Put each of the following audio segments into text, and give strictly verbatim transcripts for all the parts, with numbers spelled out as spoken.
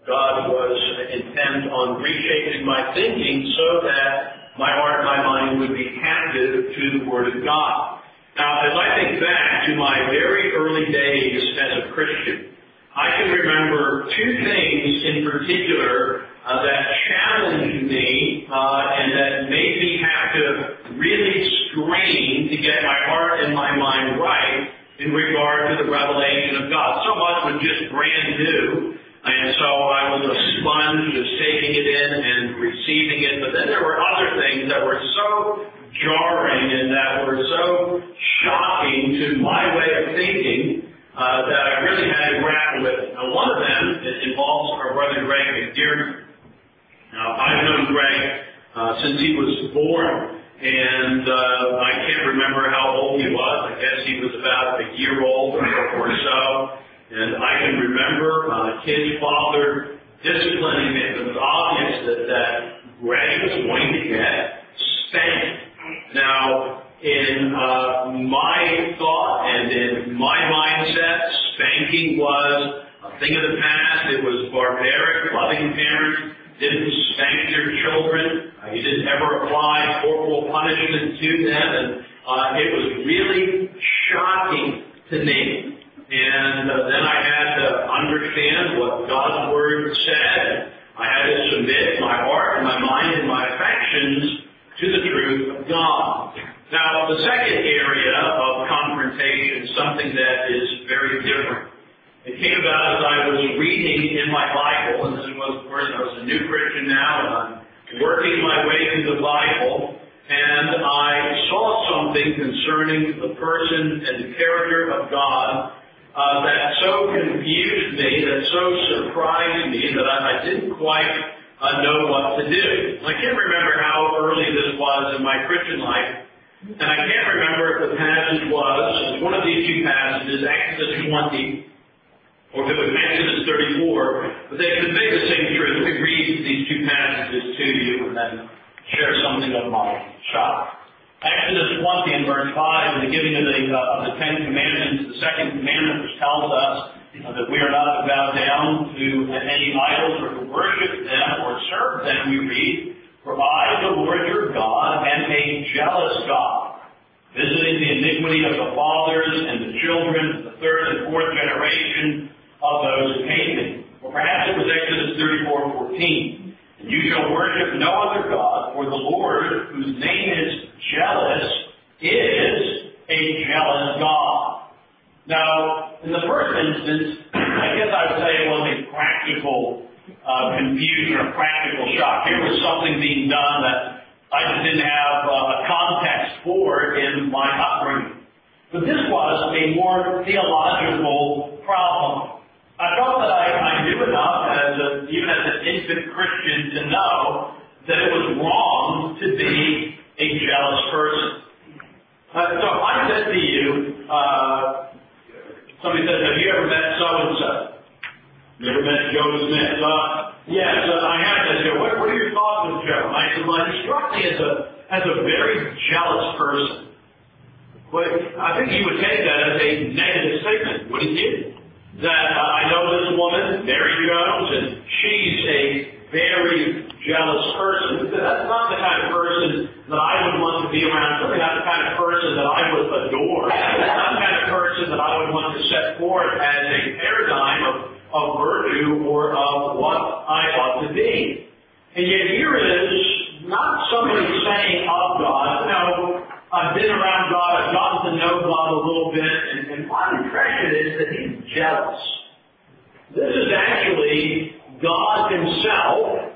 God was intent on reshaping my thinking so that my heart and my mind would be captive to the Word of God. Now, as I think back to my very early days as a Christian, I can remember two things in particular uh, that challenged me uh, and that made me have to really strain to get my heart and my mind right in regard to the revelation of God. So much was just brand new, and so I was a sponge just taking it in and receiving it. But then there were other things that were so jarring and that were so shocking to my way of thinking uh, that I really had to grapple with. Now, one of them involves our brother Greg McDermott. Now, I've known Greg uh, since he was born, and uh, I can't remember how old he was. I guess he was about a year old or, or so. And I can remember uh, his father disciplining him. It was obvious that, that Greg was going to get spanked. Now, in uh, my thought and in my mindset, spanking was a thing of the past. It was barbaric. Loving parents didn't spank their children. Uh, you didn't ever apply corporal punishment to them. And uh, it was really shocking to me. And uh, then I had to understand what God's Word said. I had to submit my heart and my mind and my affections to the truth of God. Now, the second area of confrontation, something that is very different. It came about as I was reading in my Bible, and this was, of course, I was a new Christian now, and I'm working my way through the Bible, and I saw something concerning the person and the character of God Uh, that so confused me, that so surprised me, that I, I didn't quite uh, know what to do. I can't remember how early this was in my Christian life, and I can't remember if the passage was, it's one of these two passages, Exodus twenty, or if it was Exodus thirty-four, but they convey the same truth. Let me read these two passages to you and then share something of my shock. Exodus twenty and verse five, in the giving of the, uh, of the Ten Commandments, the second commandment which tells us uh, that we are not to bow down to any idols or to worship them or serve them, we read, "For I, the Lord your God, am a jealous God, visiting the iniquity of the fathers and the children to the third and fourth generation of those who hate me." Or perhaps it was Exodus thirty-four fourteen. "And you shall worship no other God, for the Lord, whose name is jealous, is a jealous God." Now, in the first instance, I guess I would say it was a practical uh, confusion or practical shock. Here was something being done that I just didn't have uh, a context for in my upbringing. But this was a more theological problem. I felt that I, I knew enough, as a, even as an infant Christian, to know that it was wrong to be a jealous person. Uh, so I said to you, uh, somebody said, "Have you ever met so-and-so?" Never met Joe Smith? Uh, yes, uh, I have said, Joe. What, what are your thoughts on Joe? And I said, well, he struck me as a, as a very jealous person. But I think you would take that as a negative statement, wouldn't you? That uh, I know this woman, Mary Jones, and she's a very jealous person. That's not the kind of person that I would want to be around. Certainly not the kind of person that I would adore. That's not the kind of person that I would want to set forth as a paradigm of, of virtue or of what I ought to be. And yet here is not somebody saying of God, no, I've been around God, I've gotten to know God a little bit, and, and my impression is that he's jealous. This is actually God himself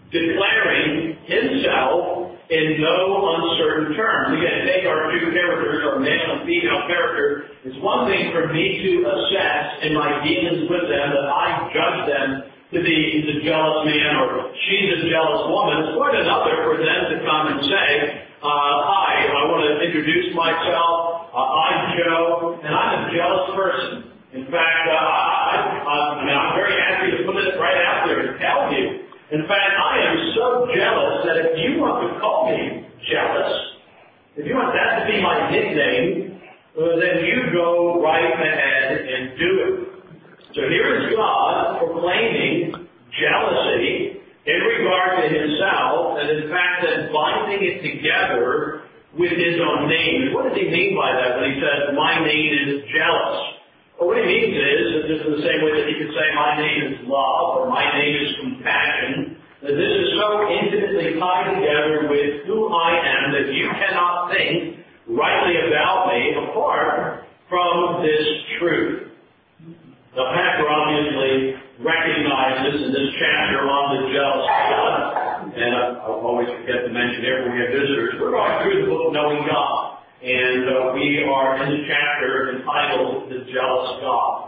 declaring himself in no uncertain terms. Again, take our two characters, our male and female character. It's one thing for me to assess in my dealings with them that I judge them to be the jealous man or she's a jealous woman. It's quite another for them to come and say, uh, hi, I want to introduce myself. Uh, I'm Joe, and I'm a jealous person. In fact, uh, I, I, I mean, I'm very happy to put it right out there and tell you. In fact, I am so jealous that if you want to call me jealous, if you want that to be my nickname, uh, then you go right ahead and do it. So here is God proclaiming jealousy in regard to himself, and in fact then binding it together with his own name. What does he mean by that when he says, my name is jealous? Well, what he means is, just in the same way that he could say, my name is love, or my name is compassion, that this is so intimately tied together with who I am that you cannot think rightly about me apart from this truth. Now, Packer obviously recognizes in this chapter on the jealous God, and I, I always forget to mention here when we have visitors, we're going through the book Knowing God, and uh, we are in the chapter entitled The Jealous God.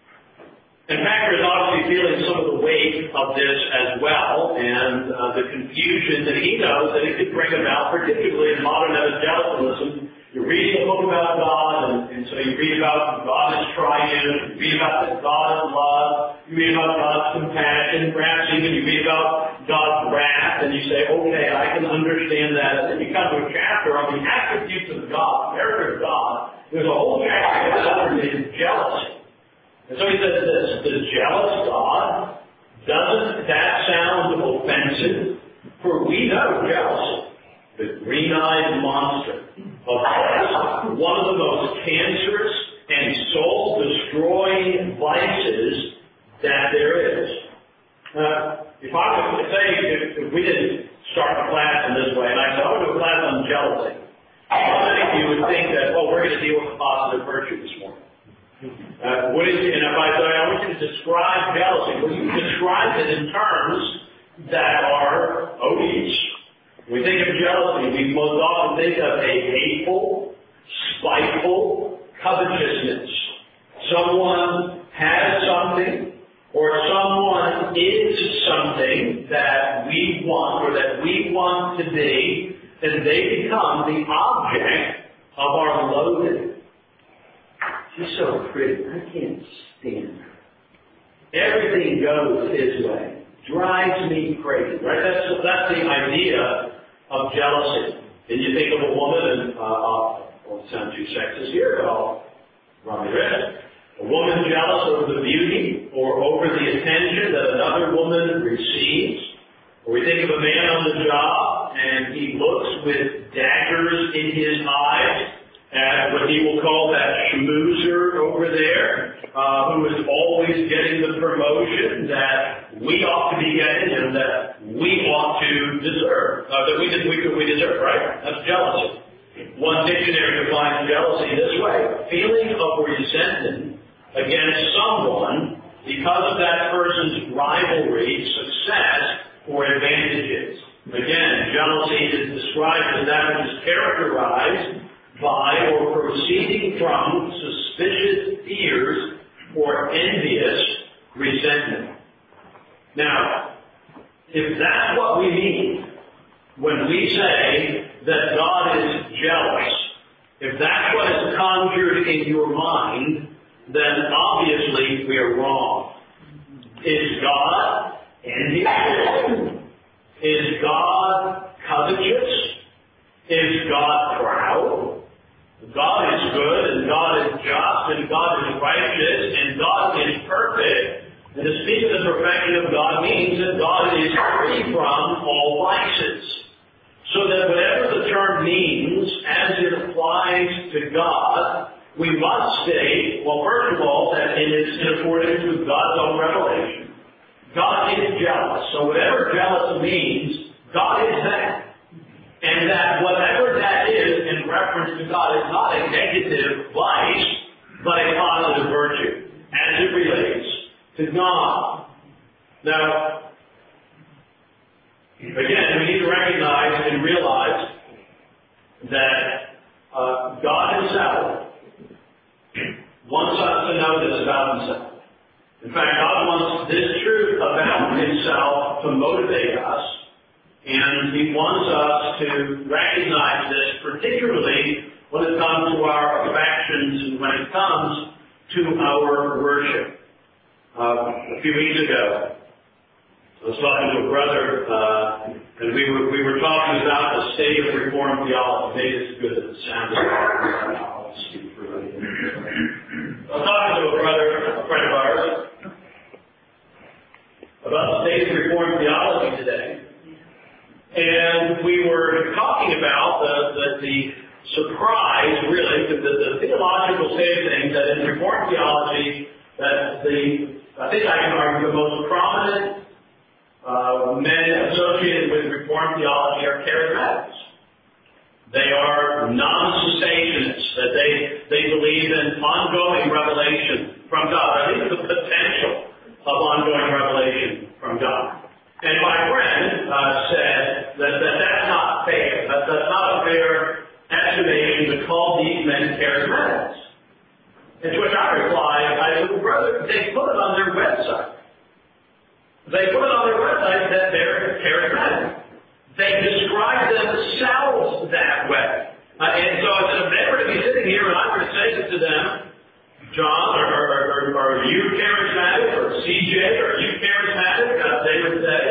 And Packer is obviously feeling some of the weight of this as well, and uh, the confusion that he knows that it could bring about, particularly in modern evangelicalism. You're reading a book about God, and, and so you read about God is triune, you read about the God of love, you read about God's compassion, perhaps even you read about God's wrath, and you say, okay, I can understand that. And then you come to a chapter on the attributes of God, the character of God. There's a whole chapter that is jealousy. And so he says this, the jealous God, doesn't that sound offensive? For we know jealousy, the green-eyed monster of vice, one of the most cancerous and soul-destroying vices that there is. Uh, if I was to say, if, if we didn't start a class in this way, and I said, I want to do a class on jealousy, how many of you would think that, oh, we're going to deal with the positive virtue this morning? Uh, what is, and if I say, I want you to describe jealousy, well, you describe it in terms that are odious. When we think of jealousy, we most often think of a hateful, spiteful covetousness. Someone has something, or someone is something that we want, or that we want to be, and they become the object of our loathing. She's so pretty. I can't stand her. Everything goes his way. Drives me crazy. Right? That's that's the idea of jealousy. And you think of a woman, and uh, I won't sound too sexist here, but I'll run the risk. A woman jealous over the beauty or over the attention that another woman receives. Or we think of a man on the job, and he looks with daggers in his eyes at what he will call that schmoozer over there, uh, who is always getting the promotion that we ought to be getting and that we ought to deserve, uh, that we, we, we deserve, right? That's jealousy. One dictionary defines jealousy this way: a feeling of resentment against someone because of that person's rivalry, success, or advantages. Again, jealousy is described as that which is characterized by or proceeding from suspicious fears or envious resentment. Now, if that's what we mean when we say that God is jealous, if that's what is conjured in your mind, then obviously we are wrong. Is God envious? Is God covetous? Is God proud? God is good, and God is just, and God is righteous, and God is perfect. And to speak of the perfection of God means that God is free from all vices. So that whatever the term means as it applies to God, we must state, well, first of all, that it is in accordance with God's own revelation. God is jealous. So whatever jealous means, God is that. And that whatever that is in reference to God is not a negative vice, but a positive virtue, as it relates to God. Now, again, we need to recognize and realize that uh, God Himself wants us to know this about Himself. In fact, God wants this truth about Himself to motivate us. And He wants us to recognize this, particularly when it comes to our affections and when it comes to our worship. Uh, a few weeks ago, I was talking to a brother, uh, and we were we were talking about the state of Reformed theology. Maybe it's good that it sounds like I'll speak for you. I was talking to a brother, a friend of ours, about the state of Reformed theology today. And we were talking about the, the, the surprise, really, the, the, the theological state of things, that in Reformed theology, that the, I think I can argue, the most prominent uh, men associated with Reformed theology are charismatics. They are non-cessationists, that they, they believe in ongoing revelation from God. I think the potential of ongoing revelation from God. And my friend uh, said that, that that's not fair. That, that's not a fair estimation to call these men charismatics. And to which I replied, I said, well, brother, they put it on their website. They put it on their website that they're charismatic. They describe themselves that way. Uh, and so if they were to be sitting here and I were to say to them, John, are, are, are, are you charismatic? Or C J, are you charismatic? Uh, they would say,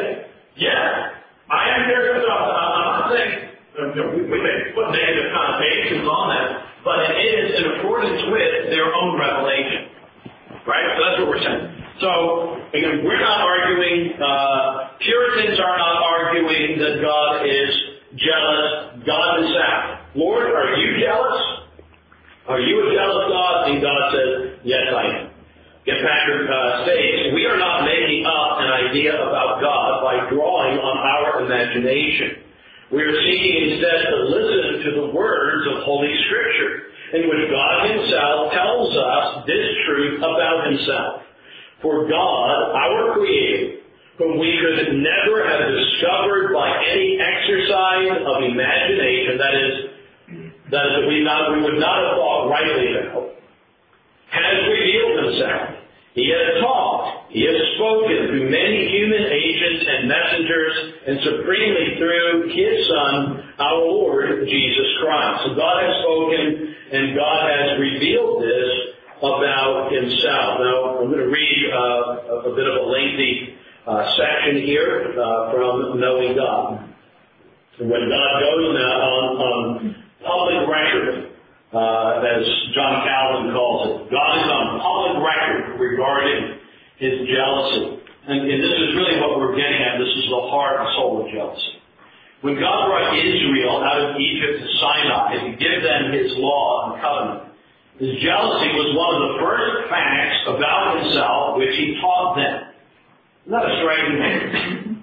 yeah, I am charismatic. I'm not saying, we, we may put negative connotations on that, but it is in accordance with their own revelation. Right? So that's what we're saying. So, again, we're not arguing, uh, Puritans are not arguing that God is jealous. God is out. Lord, are you jealous? Are you a jealous God? And God says, yes, I am. Again, Patrick uh, states, we are not making up an idea about God by drawing on our imagination. We are seeking instead to listen to the words of Holy Scripture, in which God Himself tells us this truth about Himself. For God, our Creator, whom we could never have discovered by any exercise of imagination, that is, that is, we, not, we would not have thought rightly about, has revealed Himself. He has talked, He has spoken through many human agents and messengers, and supremely through His Son, our Lord Jesus Christ. So God has spoken, and God has revealed this about Himself. Now, I'm going to read uh, a bit of a lengthy uh, section here uh, from Knowing God. When God goes now on, on public record, uh, as John Calvin calls it, God is on public record regarding His jealousy. And, and this is really what we're getting at. This is the heart and soul of jealousy. When God brought Israel out of Egypt to Sinai to give them His law and covenant, His jealousy was one of the first facts about Himself which He taught them. Isn't that a striking thing?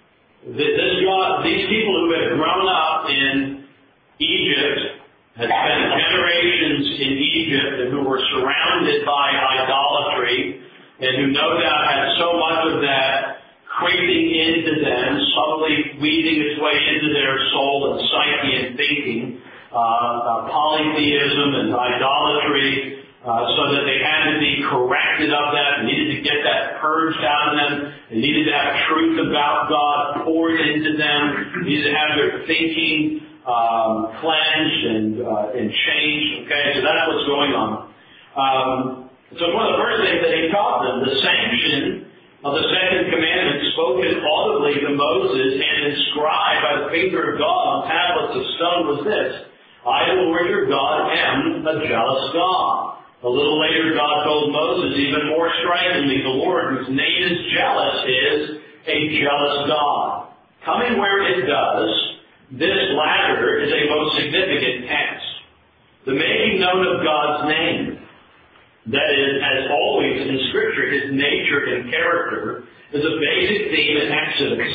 This God, these people who had grown up in Egypt, had spent generations in Egypt, and who were surrounded by idolatry, and who no doubt had so much of that creeping into them, subtly weaving its way into their soul and psyche and thinking, Uh, uh, polytheism and idolatry, uh, so that they had to be corrected of that, they needed to get that purged out of them, they needed to have truth about God poured into them, they needed to have their thinking um, cleansed and, uh, and changed. Okay, so that's what's going on. Um, so one of the first things that He taught them, the sanction of the second commandment spoken audibly to Moses and inscribed by the finger of God on tablets of stone was this: I, the Lord your God, am a jealous God. A little later, God told Moses even more strikingly, the Lord, whose name is jealous, is a jealous God. Coming where it does, this latter is a most significant text. The making known of God's name, that is, as always in Scripture, His nature and character, is a basic theme in Exodus.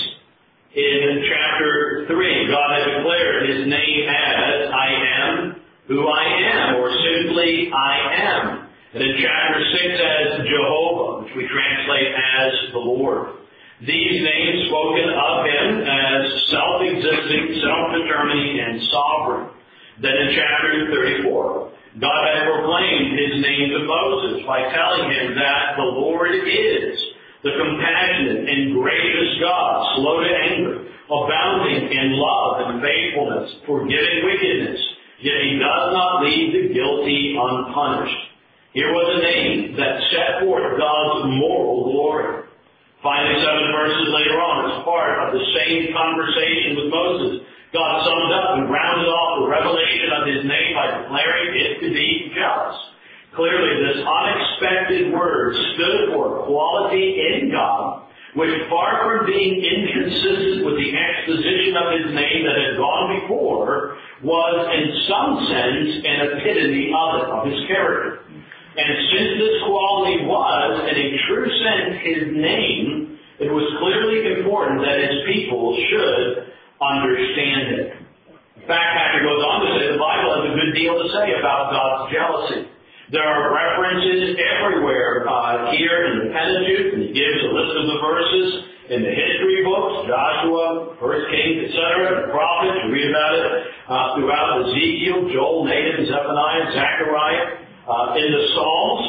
In chapter three, God has declared His name as I am who I am, or simply I am. And in chapter six as Jehovah, which we translate as the Lord. These names spoken of Him as self-existing, self-determining, and sovereign. Then in chapter thirty-four, God had proclaimed His name to Moses by telling him that the Lord is the compassionate and gracious God, slow to anger, abounding in love and faithfulness, forgiving wickedness, yet He does not leave the guilty unpunished. Here was a name that set forth God's moral glory. Finally, seven verses later on, as part of the same conversation with Moses, God summed up and rounded off the revelation of His name by declaring it to be jealous. Clearly, this unexpected word stood for quality in God which far from being inconsistent with the exposition of his name that had gone before, was in some sense an epitome of it, of his character. And since this quality was, in a true sense, his name, it was clearly important that his people should understand it. In fact, Patrick goes on to say the Bible has a good deal to say about God's jealousy. There are references everywhere uh, here in the Pentateuch, and he gives a list of the verses in the history books, Joshua, First Kings, et cetera, the prophets, you read about it uh, throughout Ezekiel, Joel, Nathan, Zephaniah, Zechariah, uh, in the Psalms,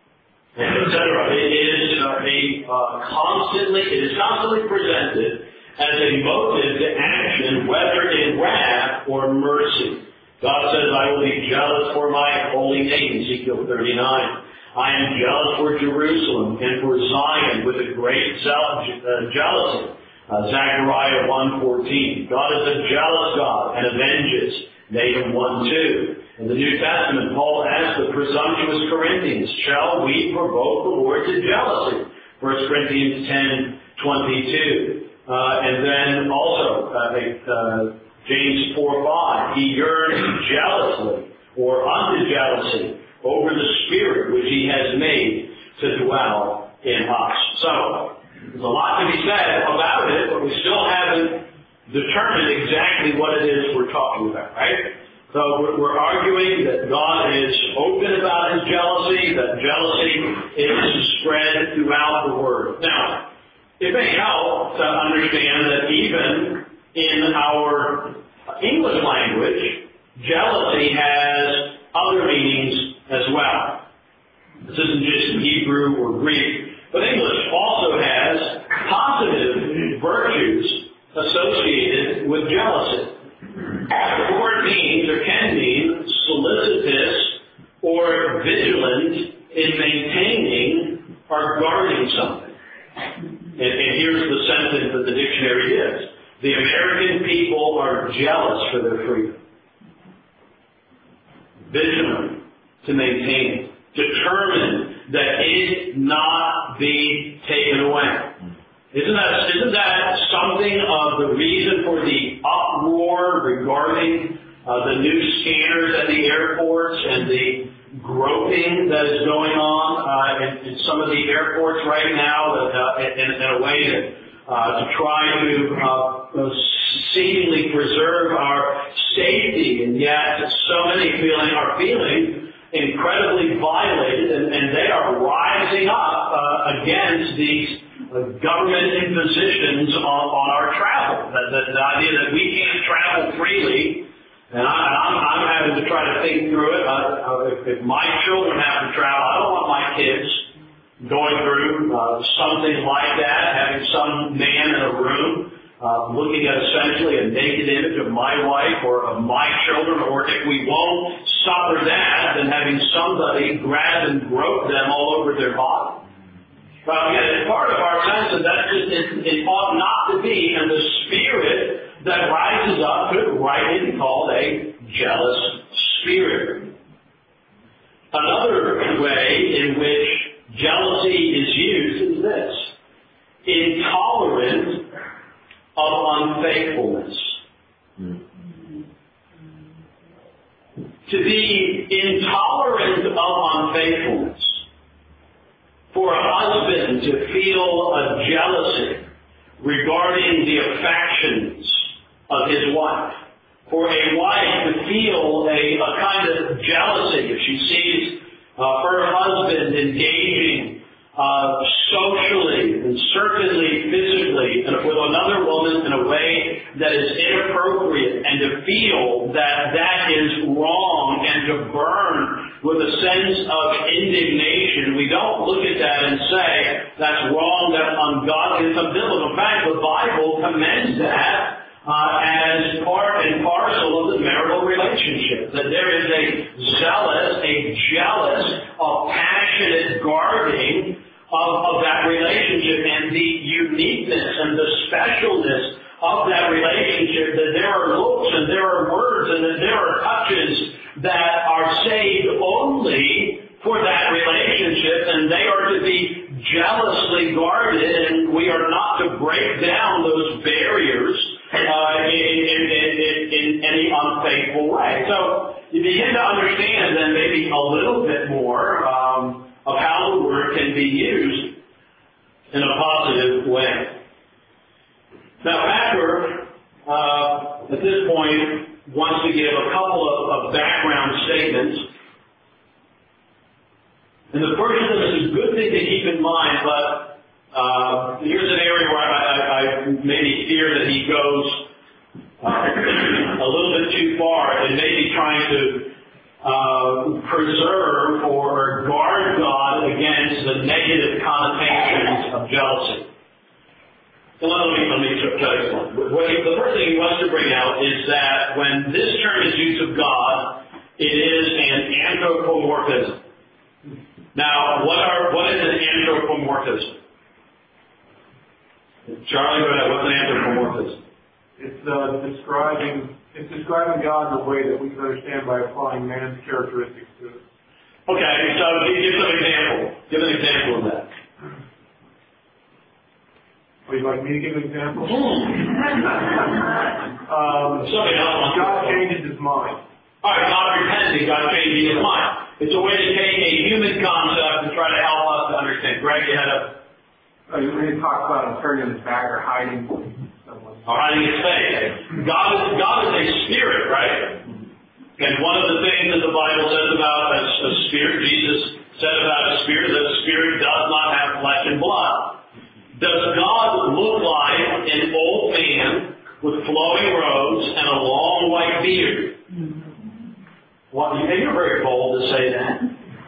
et cetera. It is uh, a uh, constantly, it is constantly presented as a motive to action, whether in wrath or mercy. God says, I will be jealous for my holy name, Ezekiel thirty-nine. I am jealous for Jerusalem and for Zion with a great jealousy. Uh, Zechariah one fourteen. God is a jealous God and avenges. Nahum one two. In the New Testament, Paul asks the presumptuous Corinthians, shall we provoke the Lord to jealousy? First Corinthians ten twenty-two. Uh, and then also, uh, uh, James four five, he yearns jealously or unto jealousy over the Spirit which he has made to dwell in us. So, there's a lot to be said about it, but we still haven't determined exactly what it is we're talking about, right? So we're, we're arguing that God is open about his jealousy, that jealousy is spread throughout the Word. Now, it may help to understand that even in our English language, jealousy has other meanings as well. This isn't just Hebrew or Greek, but English also has positive virtues associated with jealousy. The word means or can mean solicitous or vigilant in maintaining or guarding something. And, and here's the sentence that the dictionary gives. The American people are jealous for their freedom. Vigilant to maintain it. Determined that it not be taken away. Isn't that, isn't that something of the reason for the uproar regarding uh, the new scanners at the airports and the groping that is going on uh, in, in some of the airports right now that, uh, in, in a way that Uh, to try to uh, seemingly preserve our safety, and yet so many feeling are feeling incredibly violated, and, and they are rising up uh, against these uh, government impositions on, on our travel. The, the, the idea that we can't travel freely, and I, I'm, I'm having to try to think through it. Uh, if, if my children have to travel, I don't want my kids going through uh, something like that, having some man in a room uh, looking at essentially a naked image of my wife or of my children, or if we won't suffer that, then having somebody grab and grope them all over their body. Well, again, it's part of our sense that that just it, it ought not to be, and the spirit that rises up could rightly be called a jealous spirit. Another way in which jealousy is used is this: intolerant of unfaithfulness. To be intolerant of unfaithfulness. For a husband to feel a jealousy regarding the affections of his wife. For a wife to feel a, a kind of jealousy if she sees Uh, her husband engaging uh, socially and certainly physically and with another woman in a way that is inappropriate, and to feel that that is wrong and to burn with a sense of indignation. We don't look at that and say that's wrong, that's ungodly, it's unbiblical. In fact, the Bible commends that Uh, as part and parcel of the marital relationship. That there is a zealous, a jealous, a passionate guarding of, of that relationship, and the uniqueness and the specialness of that relationship, that there are looks and there are words and that there are touches that are saved only for that relationship, and they are to be jealously guarded, and we are not to break down those barriers uh, in, in, in, in any unfaithful way. So you begin to understand then maybe a little bit more um, of how the Word can be used in a positive way. Now, Packer, uh, at this point, wants to give a couple of, of background statements. And the first of them is a good thing to keep in mind, but uh, here's an area where I, I, I maybe fear that he goes uh, a little bit too far and maybe trying to uh, preserve or guard God against the negative connotations of jealousy. So let me, let me tell you something. What he, the first thing he wants to bring out is that when this term is used of God, it is an anthropomorphism. Now, what are what is an anthropomorphism? Charlie, go ahead. What's an anthropomorphism? It's uh, describing it's describing God in a way that we can understand by applying man's characteristics to it. Okay, so give some example. Give an example of that. Would you like me to give an example? um, Something else. God changes his mind. All right, God repenting, God changing his mind. It's a way to take a human concept and try to help us to understand. Greg, you had a... Oh, you really talk about him turning his back or hiding someone. Or hiding his face. God is, God is a spirit, right? And one of the things that the Bible says about a, a spirit, Jesus said about a spirit, that a spirit does not have flesh and blood. Does God look like an old man with flowing robes and a long white beard? Well, you're very bold to say that.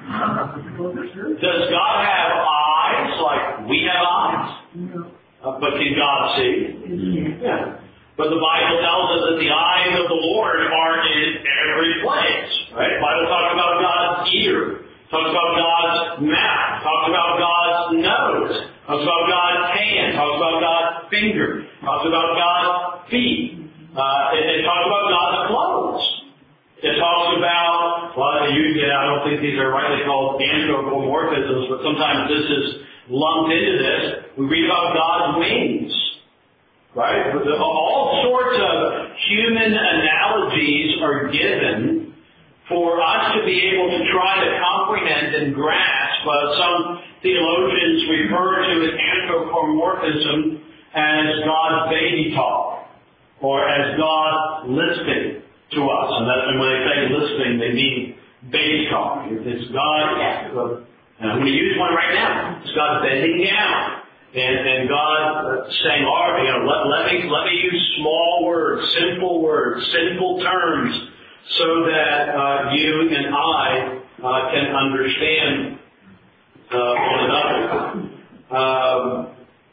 Does God have eyes like we have eyes? Uh, but can God see? Yeah. But the Bible tells us that the eyes of the Lord are in every place. Right? The Bible talks about God's ear, talks about God's mouth, talks about God's nose, talks about God's hand, talks about God's finger, talks about God's feet. Uh, it, it talks about God's clothes. It talks about, well, you, yeah, I don't think these are rightly called anthropomorphisms, but sometimes this is lumped into this. We read about God's wings, right? All sorts of human analogies are given for us to be able to try to comprehend and grasp. Uh, some theologians refer to an anthropomorphism as God's baby talk, or as God lisping to us. And, that, and when they say lisping, they mean baby talk. It's God, and I'm going to use one right now. It's God bending down. And, and God saying, all right, you know, let, let me let me use small words, simple words, simple terms, so that uh, you and I uh, can understand uh, one another. Um,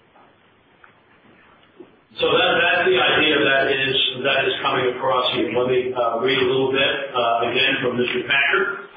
So that, that's the idea that is that is coming across here. Let me uh, read a little bit uh, again from Mister Packer.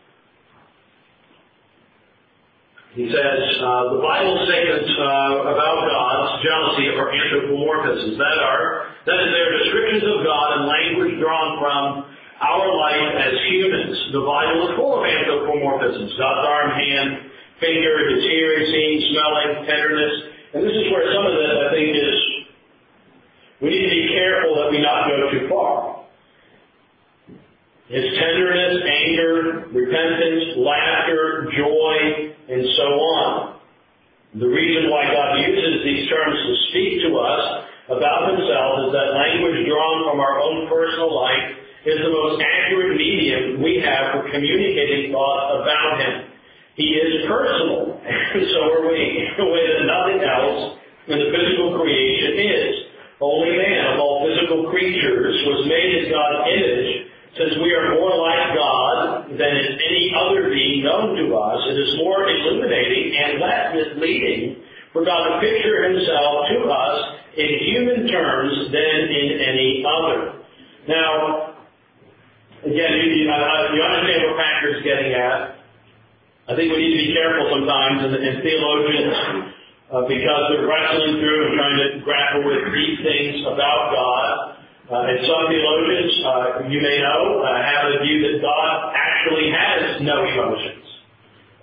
He says, uh, the Bible statements uh, about God's jealousy are anthropomorphisms. That are that is, they're descriptions of God and language drawn from our life as humans. The Bible is full of anthropomorphisms. God's arm, hand, finger, his hearing, seeing, smelling, tenderness, and this is where some of this I think is. We need to be careful that we not go too far. His tenderness, anger, repentance, laughter, joy, and so on. The reason why God uses these terms to speak to us about himself is that language drawn from our own personal life is the most accurate medium we have for communicating thoughts about him. He is personal, and so are we, in a way that nothing else in the physical creation is. Only man of all physical creatures was made in God's image. Since we are more like God than is any other being known to us, it is more illuminating and less misleading for God to picture himself to us in human terms than in any other. Now, again, you, you, you understand what Packer is getting at. I think we need to be careful sometimes, and, and theologians Uh, because they're wrestling through and trying to grapple with these things about God. Uh, and some theologians, uh, you may know, uh, have the view that God actually has no emotions.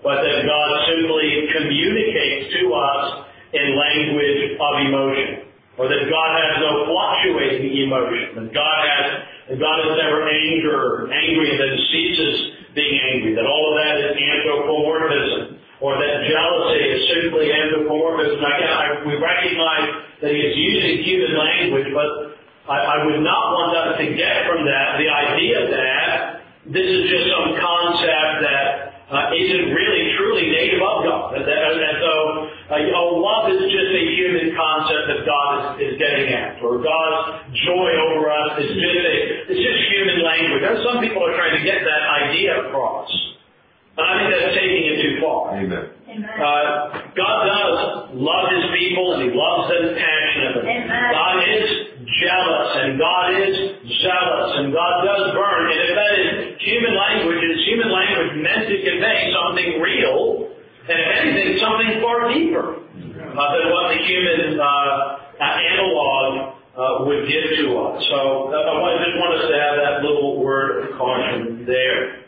but that God simply communicates to us in language of emotion, or that God has no fluctuating emotion, that God has, that God is never anger, angry and then ceases being angry, that all of that is anthropomorphism, or that jealousy is simply anthropomorphism. Again, I, we recognize that he is using human language, but I, I would not want us to get from that the idea that this is just some concept that uh, isn't really truly native of God. And, that, and so, uh, you know, love is just a human concept that God is, is getting at, or God's joy over us is just a, it's just human language. And some people are trying to get that idea across. And I think that's taking it too far. Amen. Uh, God does love His people, and He loves them passionately. Amen. God is jealous, and God is zealous, and God does burn. And if that is human language, it is human language meant to convey something real, and if anything, something far deeper uh, than what the human uh, analog uh, would give to us. So uh, I just want us to have that little word of caution there.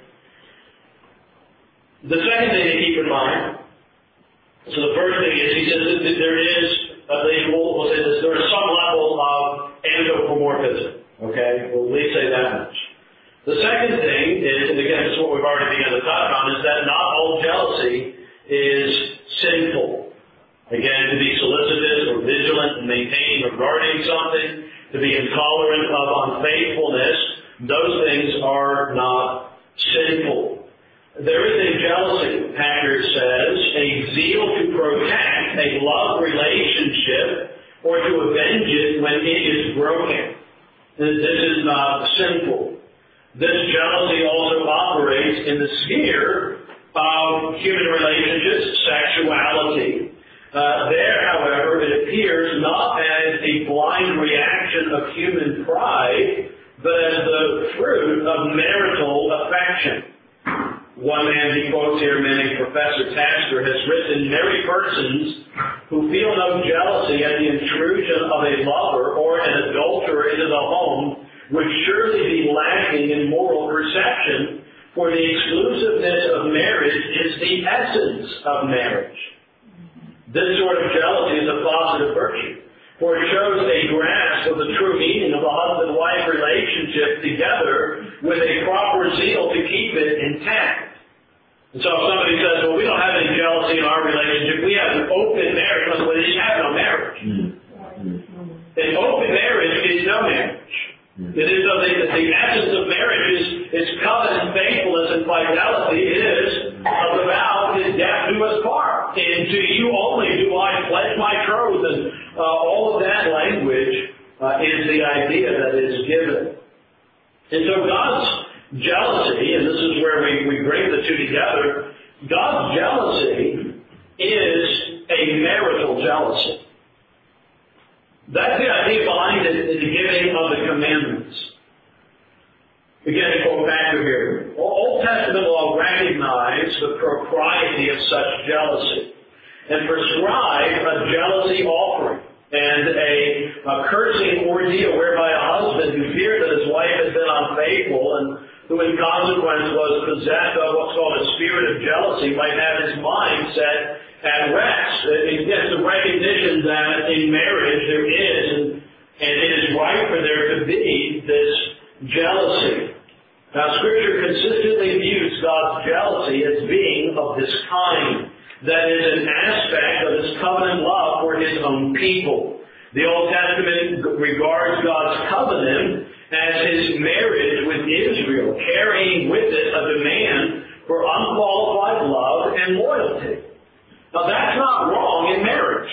The second thing to keep in mind, so the first thing is, he says that there is, at least we'll, we'll say this, there is some level of anthropomorphism. Okay? We'll at least say that much. The second thing is, and again, this is what we've already begun to touch on, is that not all jealousy is sinful. Again, to be solicitous or vigilant and maintaining or guarding something, to be intolerant of unfaithfulness, those things are not sinful. There is a jealousy, Packer says, a zeal to protect a love relationship or to avenge it when it is broken. This is not sinful. This jealousy also operates in the sphere of human relationships, sexuality. Uh, there, however, it appears not as a blind reaction of human pride, but as the fruit of marital affection. One man he quotes here, many Professor Tasker, has written, "Married persons who feel no jealousy at the intrusion of a lover or an adulterer into the home would surely be lacking in moral perception, for the exclusiveness of marriage is the essence of marriage." This sort of jealousy is a positive virtue, for it shows a grasp of the true meaning of the husband-wife relationship together with a proper zeal to keep it intact. And so if somebody says, well, we don't have any jealousy in our relationship, we have an open marriage, well, they have no marriage. Mm-hmm. An open marriage is no marriage. Mm-hmm. It is the, the essence of marriage is, is covenant, faithfulness, and fidelity. It is of the vow is death do us part. And to you only do I pledge my troth. And uh, all of that language uh, is the idea that is given. And so God's jealousy, and this is where we, we bring the two together, God's jealousy is a marital jealousy. That's the idea behind it in the giving of the commandments. Again, to quote back here, Old Testament law recognized the propriety of such jealousy and prescribed a jealousy offering and a, a cursing ordeal whereby a husband who feared that his wife had been unfaithful and who in consequence was possessed of what's called a spirit of jealousy might have his mind set at rest. It's the recognition that in marriage there is, and, and it is right for there to be this jealousy. Now, Scripture consistently views God's jealousy as being of this kind. That is an aspect of His covenant love for His own people. The Old Testament regards God's covenant as His marriage with Israel, carrying with it a demand for unqualified love and loyalty. Now, that's not wrong in marriage.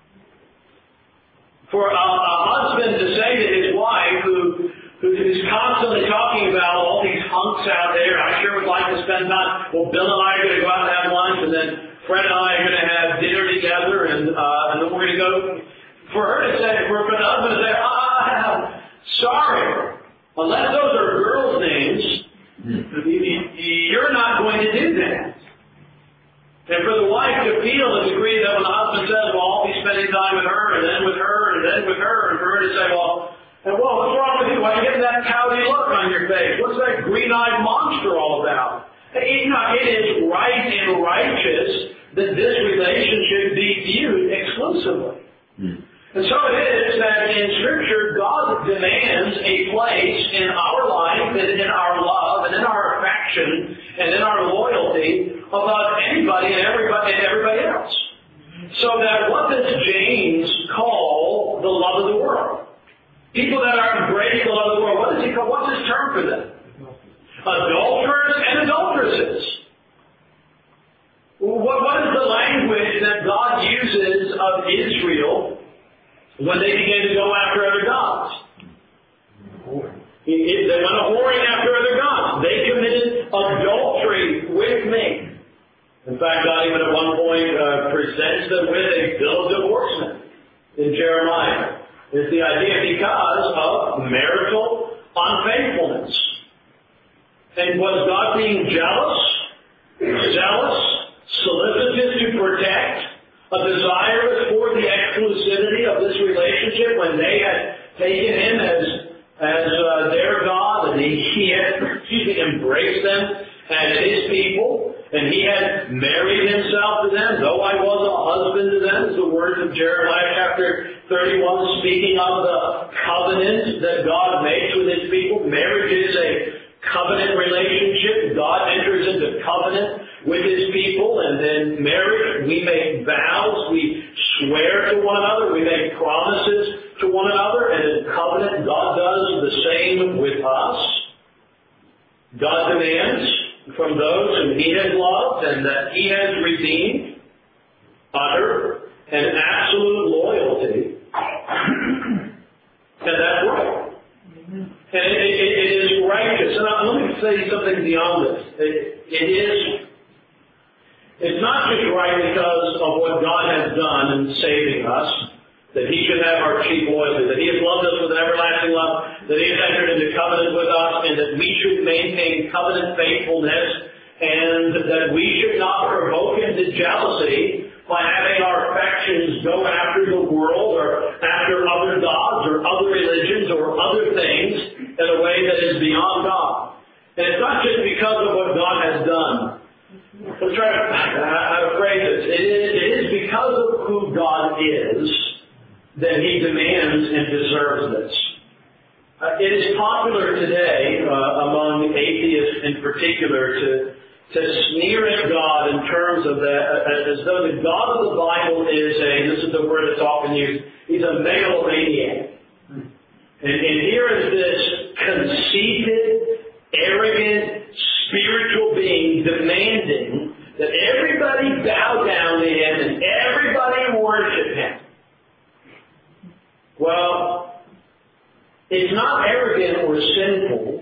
For a, a husband to say to his wife, who who's constantly talking about all these hunks out there, I sure would like to spend time, well, Bill and I are going to go out and have lunch, and then Fred and I are going to have dinner together, and uh, and then we're going to go. For her to say, for the husband to say, ah, sorry, unless those are girls' names, you're not going to do that. And for the wife to feel the degree that when the husband says, well, I'll be spending time with her, and then with her, and then with her, and for her to say, well, and well, what's wrong with you? Why are you getting that cowardly look on your face? What's that green-eyed monster all about? You know, it is right and righteous that this relationship be viewed exclusively. Hmm. And so it is that in Scripture, God demands a place in our life and in our love and in our affection and in our loyalty above anybody and everybody and everybody else. So that what does James call the love of the world? People that are embracing the love of the world, what does he call? What's his term for them? Adulterers and adulteresses. What, what is the language that God uses of Israel when they began to go after other gods? They went a whoring after other gods. They committed adultery with me. In fact, God even at one point uh, presents them with a bill of divorcement in Jeremiah. It's the idea because of marital unfaithfulness. And was God being jealous, zealous, solicitous to protect, a desirous for the exclusivity of this relationship when they had taken him as as uh, their God, and he, he had excuse me, embraced them as his people, and he had married himself to them, though I was a husband to them, is the words of Jeremiah chapter thirty-one, speaking of the covenant that God makes with his people. Marriage is a covenant relationship. God enters into covenant with his people, and in marriage we make vows, we swear to one another, we make promises to one another, and in covenant God does the same with us. God demands from those whom he has loved and that he has redeemed utter and absolute loyalty, and that's right. And it, it, it is righteous. And let me say something beyond this. It, it is, it's not just right because of what God has done in saving us, that he should have our chief loyalty, that he has loved us with an everlasting love, that he has entered into covenant with us, and that we should maintain covenant faithfulness, and that we should not provoke him to jealousy by having our affections go after the world or after other gods or other religions or other things in a way that is beyond God. And it's not just because of what God has done. Let's try to, how to phrase this. It is, it is because of who God is that he demands and deserves this. Uh, it is popular today uh, among atheists in particular to to sneer at God in terms of that, as though the God of the Bible is a, this is the word that's often used, he's a megalomaniac. And, and here is this conceited, arrogant, spiritual being demanding that everybody bow down to him and everybody worship him. Well, it's not arrogant or sinful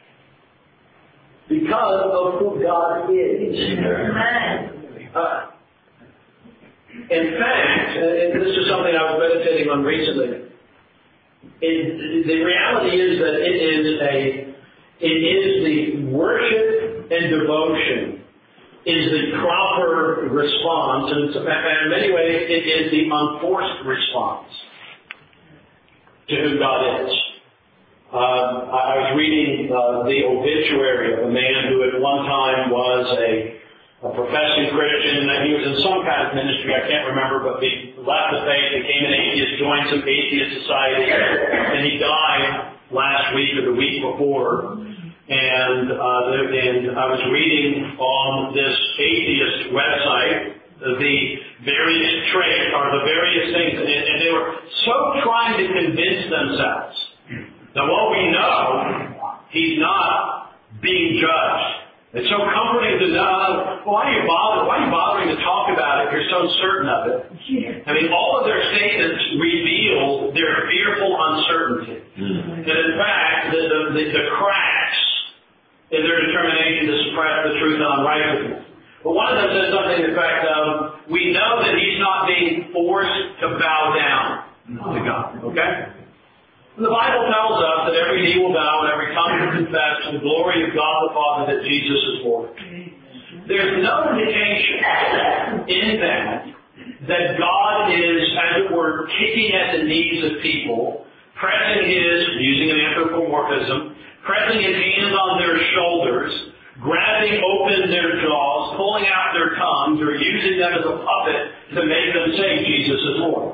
because of who God is. Uh, in fact, and this is something I was meditating on recently, it, the reality is that it is a, it is the worship and devotion is the proper response, and in many ways it is the unforced response to who God is. Um, I was reading uh, the obituary of a man who at one time was a, a professing Christian, and he was in some kind of ministry, I can't remember, but he left the faith, became an atheist, joined some atheist society, and he died last week or the week before. And, uh, and I was reading on this atheist website the various traits or the various things, and, and they were so trying to convince themselves that what we know, he's not being judged. It's so comforting to know, why are you bothering, why are you bothering to talk about it if you're so certain of it? I mean, all of their statements reveal their fearful uncertainty. Mm-hmm. And in fact, the, the, the, the cracks in their determination to suppress the truth and unrighteousness. But one of them said something in fact of, we know that he's not being forced to bow down to God. Okay? And the Bible tells us that every knee will bow and every tongue will confess to the glory of God the Father that Jesus is Lord. There's no indication in that that God is, as it were, kicking at the knees of people, pressing his, using an anthropomorphism, pressing his hands on their shoulders, grabbing open their jaws, pulling out their tongues, or using them as a puppet to make them say Jesus is Lord.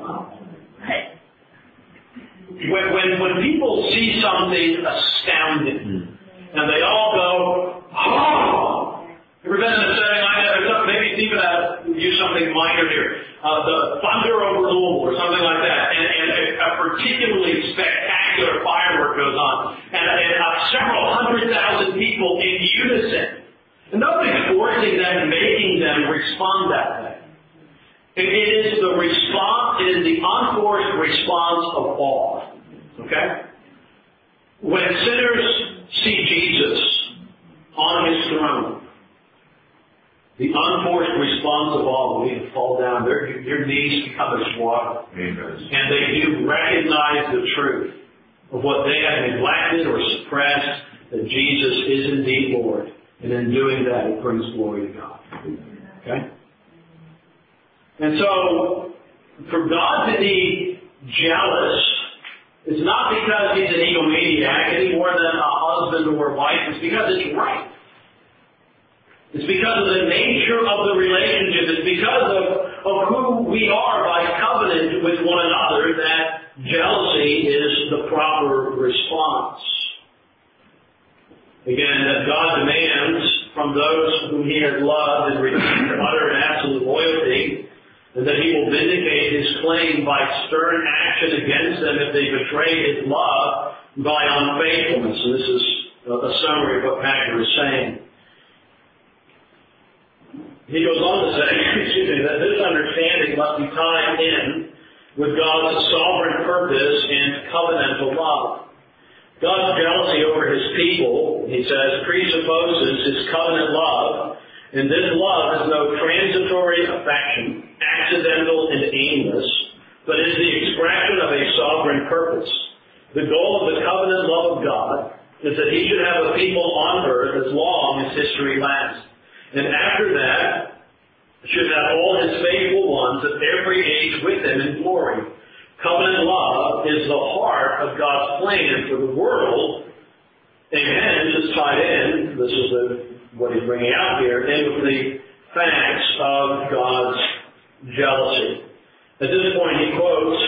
When, when, when people see something astounding, and they all go, oh! Ever been in a setting like that? Maybe it's even a, use something minor here. Uh, the thunder over Louisville or something like that. And, and a, a particularly spectacular firework goes on. And, and uh, several hundred thousand people in unison. And nobody's forcing them and making them respond that way. It, it is the response, it is the unforced response of awe. Okay? When sinners see Jesus on his throne, the unforced response of all, when they fall down, their, their knees become as water. Amen. And they do recognize the truth of what they have neglected or suppressed, that Jesus is indeed Lord. And in doing that, it brings glory to God. Okay? And so, for God to be jealous, it's not because he's an egomaniac any more than a husband or a wife. It's because it's right. It's because of the nature of the relationship. It's because of, of who we are by covenant with one another that jealousy is the proper response. Again, that God demands from those whom he has loved and redeemed utter and absolute loyalty, and that he will vindicate his claim by stern action against them if they betray his love by unfaithfulness. And this is a summary of what Packer is saying. He goes on to say, excuse me, that this understanding must be tied in with God's sovereign purpose and covenantal love. God's jealousy over his people, he says, presupposes his covenant love, and this love is no transitory affection, accidental and aimless, but is the expression of a sovereign purpose. The goal of the covenant love of God is that he should have a people on earth as long as history lasts. And after that, should have all his faithful ones of every age with him in glory. Covenant love is the heart of God's plan for the world, and hence is tied in, this is the, what he's bringing out here, in with the facts of God's jealousy. At this point, he quotes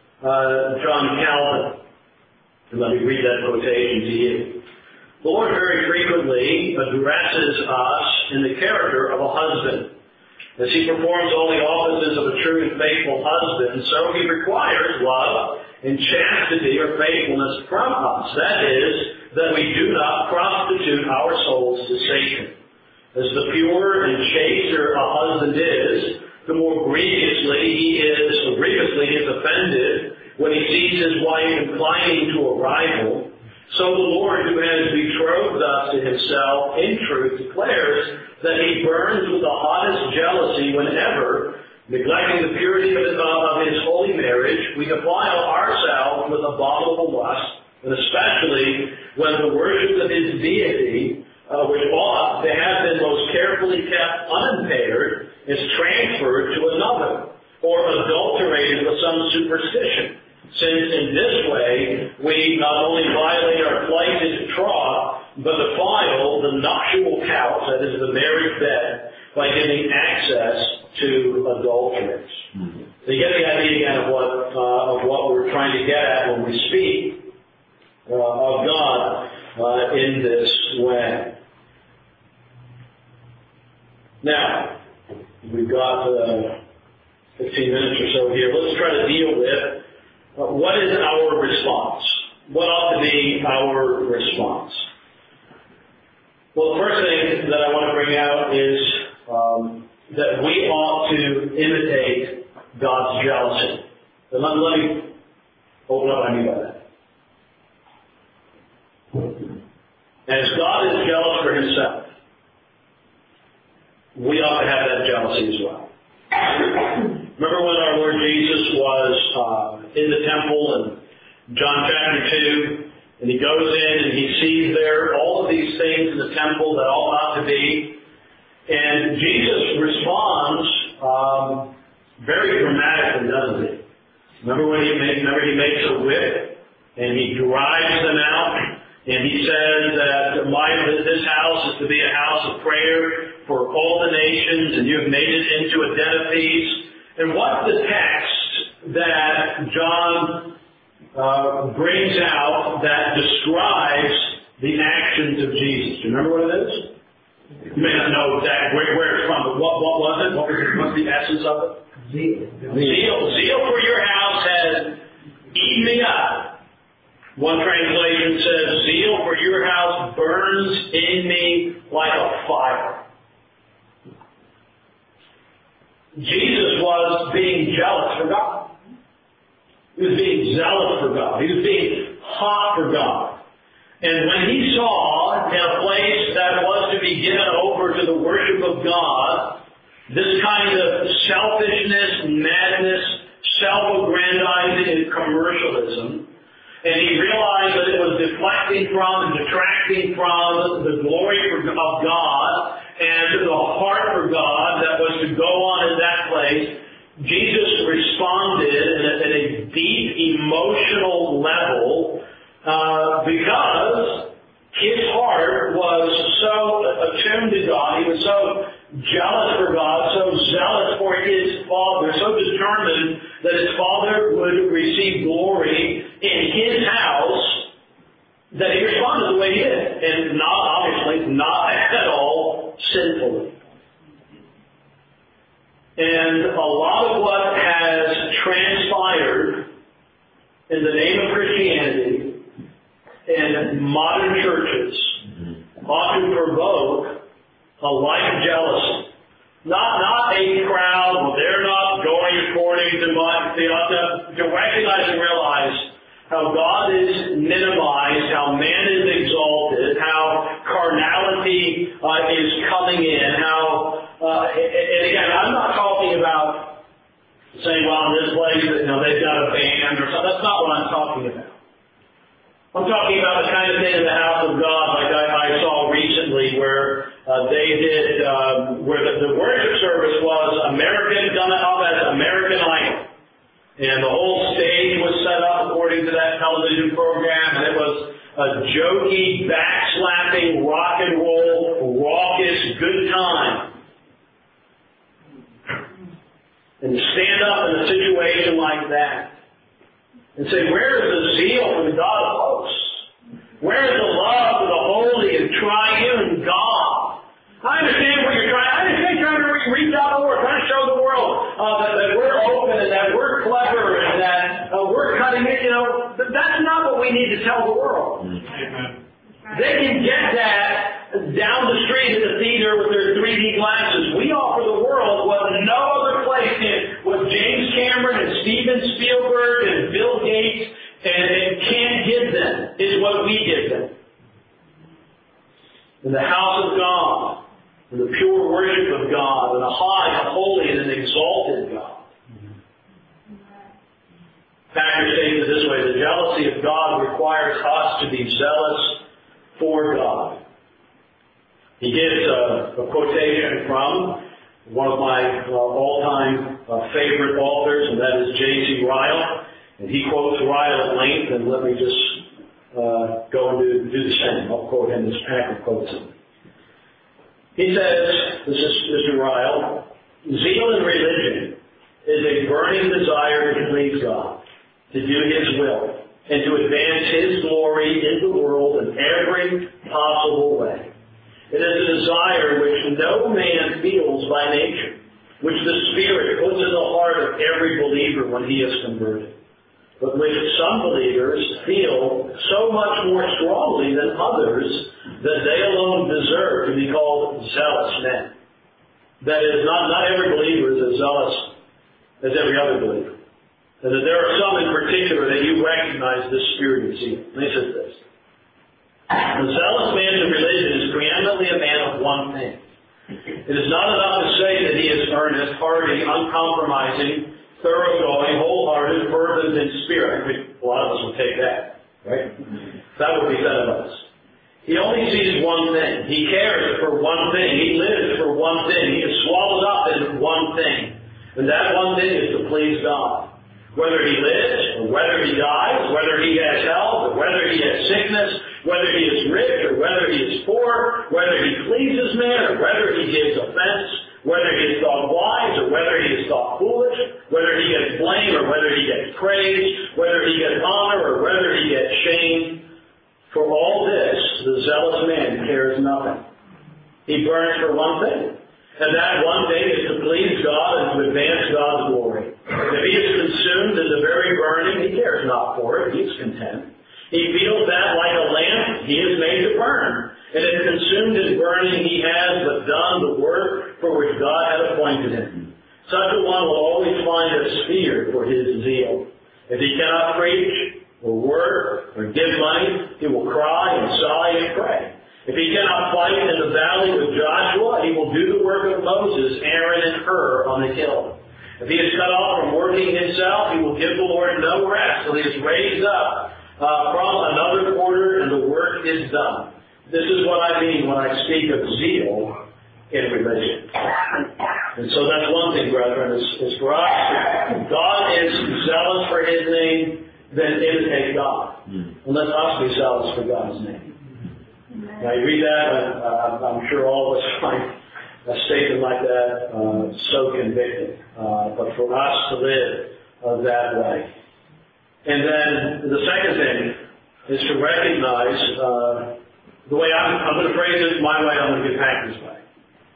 uh, John Calvin. And let me read that quotation to you. The Lord very frequently addresses us in the character of a husband. As he performs all the offices of a true and faithful husband, so he requires love and chastity or faithfulness from us. That is, that we do not prostitute our souls to Satan. As the purer and chaster a husband is, the more grievously he is, grievously is offended when he sees his wife inclining to a rival. So the Lord, who has betrothed us to himself in truth, declares that he burns with the hottest jealousy whenever, neglecting the purity of his, of his holy marriage, we defile ourselves with abominable lust, and especially when the worship of his deity, uh, which ought to have been most carefully kept unimpaired, is transferred to another, or adulterated with some superstition. Since in this way we not only violate our plighted troth, but defile the nuptial couch, that is the marriage bed, by giving access to adulterers. Mm-hmm. So you get the idea again of what uh, of what we're trying to get at when we speak uh, of God uh, in this way. Now, we've got uh, fifteen minutes or so here. Let's try to deal with Uh, what is our response? What ought to be our response? Well, the first thing that I want to bring out is um, that we ought to imitate God's jealousy. And let, let me open up what I mean by that. As God is jealous for himself, we ought to have that jealousy as well. Remember when our Lord Jesus was uh, in the temple in John chapter two, and he goes in and he sees there all of these things in the temple that all ought to be, and Jesus responds um, very dramatically, doesn't he? Remember when he makes, remember he makes a whip and he drives them out, And he says that my, this house is to be a house of prayer for all the nations, and you have made it into a den of peace. And what's the text that John uh, brings out that describes the actions of Jesus? Do you remember what it is? You may not know exactly where, where it's from, but what, what was it? What was, what's the essence of it? Zeal. Zeal. Zeal for your house has eaten me up. One translation says, zeal for your house burns in me like a fire. Jesus was being jealous for God. He was being zealous for God. He was being hot for God. And when he saw in a place that was to be given over to the worship of God, this kind of selfishness, madness, self-aggrandizing, and commercialism, and he realized that it was deflecting from and detracting from the glory of God and the heart for God that was to go on in that place, Jesus responded at a deep emotional level uh, because his heart was so attuned to God. He was so jealous for God, so zealous for his Father, so determined that his Father would receive glory in his house, that he responded the way he did. And not, obviously, not at all sinfully. And a lot of what has transpired in the name of Christianity in modern churches ought to provoke a like jealousy. Not, not a crowd, well, they're not going according to my, they ought to, to recognize and realize how God is minimized, how man is exalted, how carnality uh, is coming in, how, uh, and again, I'm not talking about saying, well, in this place, you know, they've got a band or something. That's not what I'm talking about. I'm talking about the kind of thing in the house of God, like I, I saw recently, where uh, they did, um, where the, the worship service was American, done up as American Idol. And the whole stage was set up according to that television program, and it was a jokey, backslapping, rock and roll, raucous, good time. And to stand up in a situation like that and say, where is the zeal for the God of hosts? Where is the love for the holy and triune God? I understand what you're trying. I understand you're trying to reach out the world, trying to show the world uh, that, that we're open and that we're clever and that uh, we're cutting it. You know, but that's not what we need to tell the world. Amen. They can get that down the street at the theater with their three D glasses. We offer the world what no other place can. What James Cameron and Steven Spielberg and Bill Gates and, and can't give them is what we give them. In the house of God, in the pure worship of God, in a high, a holy, and an exalted God. Packer states it this way: the jealousy of God requires us to be zealous for God. He gives a, a quotation from one of my uh, all-time uh, favorite authors, and that is J C Ryle. And he quotes Ryle at length, and let me just uh, go and do, do the same. I'll quote him as Packer quotes him. He says, this is Mister Ryle, zeal in religion is a burning desire to please God, to do His will, and to advance His glory in the world in every possible way. It is a desire which no man feels by nature, which the Spirit puts in the heart of every believer when he is converted, but which some believers feel so much more strongly than others that they alone deserve to be called zealous men. That is, not, not every believer is as zealous as every other believer. And that there are some in particular that you recognize this spirit of zeal. And he says this: a zealous man in religion is preeminently a man of one thing. It is not enough to say that he is earnest, hearty, uncompromising, thoroughgoing, wholehearted, fervent in spirit. I think a lot of us would take that, right? That would be said of us. He only sees one thing. He cares for one thing. He lives for one thing. He is swallowed up in one thing. And that one thing is to please God. Whether he lives, or whether he dies, whether he has health, or whether he has sickness, whether he is rich or whether he is poor, whether he pleases men or whether he gives offense, whether he is thought wise or whether he is thought foolish, whether he gets blame or whether he gets praise, whether he gets honor or whether he gets shame. For all this, the zealous man cares nothing. He burns for one thing, and that one thing is to please God and to advance God's glory. If he is consumed in the very burning, he cares not for it. He is content. He feels that like a lamp he is made to burn. And if consumed in burning, he has but done the work for which God had appointed him. Such a one will always find a sphere for his zeal. If he cannot preach, or work, or give money, he will cry and sigh and pray. If he cannot fight in the valley with Joshua, he will do the work of Moses, Aaron, and Hur on the hill. If he is cut off from working himself, he will give the Lord no rest till he is raised up uh, from another quarter and the work is done. This is what I mean when I speak of zeal in religion. And so that's one thing, brethren, is, is for us, if God is zealous for his name, then imitate God. And let us be zealous for God's name. Now you read that, and uh, I'm sure all of us find a statement like that uh, so convicting. Uh, but for us to live uh, that way. And then the second thing is to recognize, uh, the way I'm, I'm going to phrase it my way, I'm going to get back this way.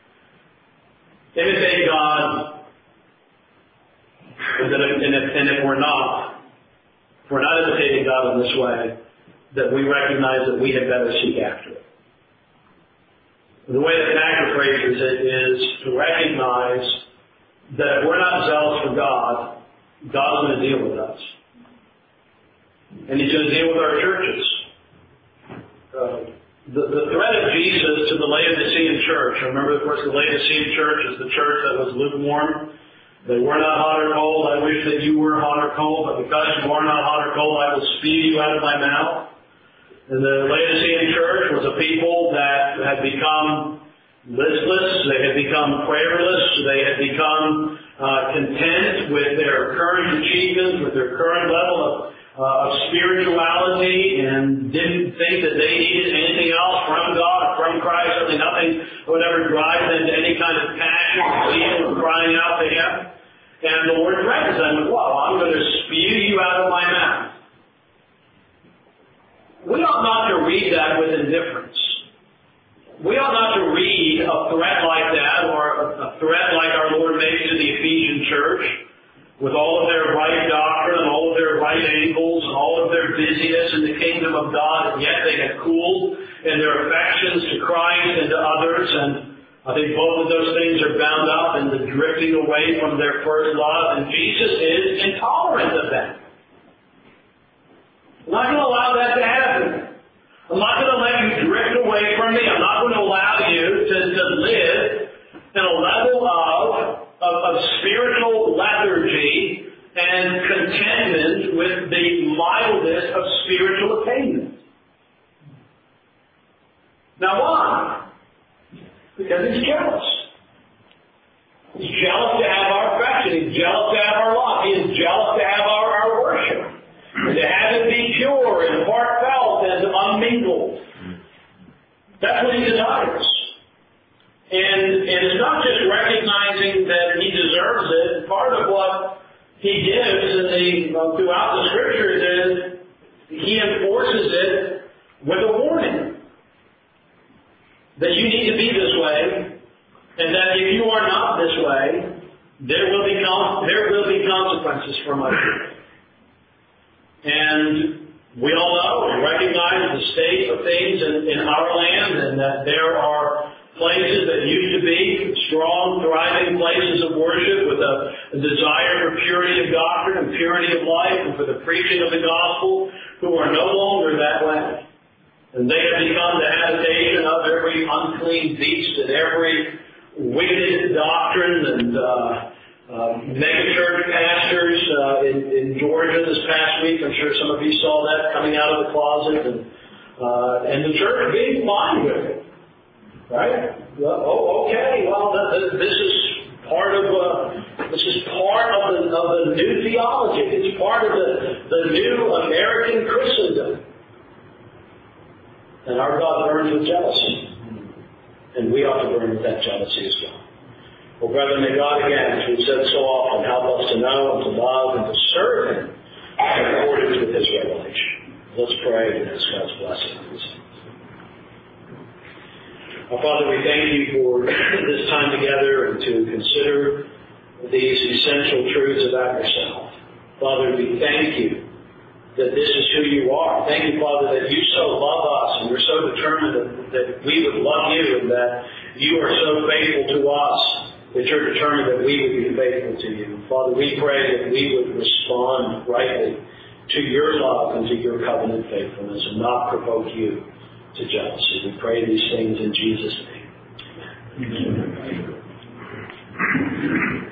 Imitate God, and, then, and, if, and if we're not, if we're not imitating God in this way, that we recognize that we had better seek after it. The way that Knacker phrases it is to recognize that if we're not zealous for God, God's going to deal with us. And He's going to deal with our churches. Uh, the, the threat of Jesus to the Laodicean church, remember, of course, the Laodicean church is the church that was lukewarm. They were not hot or cold. I wish that you were hot or cold, but because you are not hot or cold, I will spew you out of my mouth. And the Laodicean church was a people that had become listless, they had become prayerless, they had become uh, content with their current achievements, with their current level of, uh, of spirituality, and didn't think that they needed anything else from God or from Christ. Certainly nothing would ever drive them to any kind of passion or zeal or crying out to Him. And the Lord threatens them with, well, I'm going to spew you out of my mouth. We ought not to read that with indifference. We ought not to read a threat like that, or a threat like our Lord made to the Ephesian church, with all of their right doctrine and all of their right angles and all of their busyness in the kingdom of God, and yet they had cooled in their affections to Christ and to others, and I think both of those things are bound up in the drifting away from their first love, and Jesus is intolerant of that. I'm not going to allow that to happen. I'm not going to let you drift away from me. I'm not going to allow you to, to live in a level of, of, of spiritual lethargy and contentment with the mildness of spiritual attainment. Now why? Because he's jealous. He's jealous to have our affection. He's jealous to have our love. He is jealous to have our, our worship. And to have it be pure and heartfelt and unmingled. That's what he desires. And, and it's not just recognizing that he deserves it. Part of what he gives in the, uh, throughout the Scriptures is he enforces it with a warning. That you need to be this way, and that if you are not this way, there will be, there will be consequences from us. And we all know and recognize the state of things in, in our land, and that there are places that used to be strong, thriving places of worship with a, a desire for purity of doctrine and purity of life and for the preaching of the gospel, who are no longer that way. And they have become the habitation of every unclean beast and every wicked doctrine and uh, uh, mega-church pastors uh, in, in Georgia this past week. I'm sure some of you saw that coming out of the closet, and uh, and the church being fine with it, right? Well, oh, okay. Well, th- th- this is part of uh, this is part of the, of the new theology. It's part of the the new American Christendom. And our God burns with jealousy. And we ought to burn with that jealousy as well. Well, brethren, may God again, as we've said so often, help us to know and to love and to serve Him in accordance with His revelation. Let's pray and ask God's blessing on this. Our Father, we thank you for this time together and to consider these essential truths about yourself. Father, we thank you that this is who you are. Thank you, Father, that you so love us and you're so determined that, that we would love you and that you are so faithful to us that you're determined that we would be faithful to you. Father, we pray that we would respond rightly to your love and to your covenant faithfulness and not provoke you to jealousy. We pray these things in Jesus' name. Amen.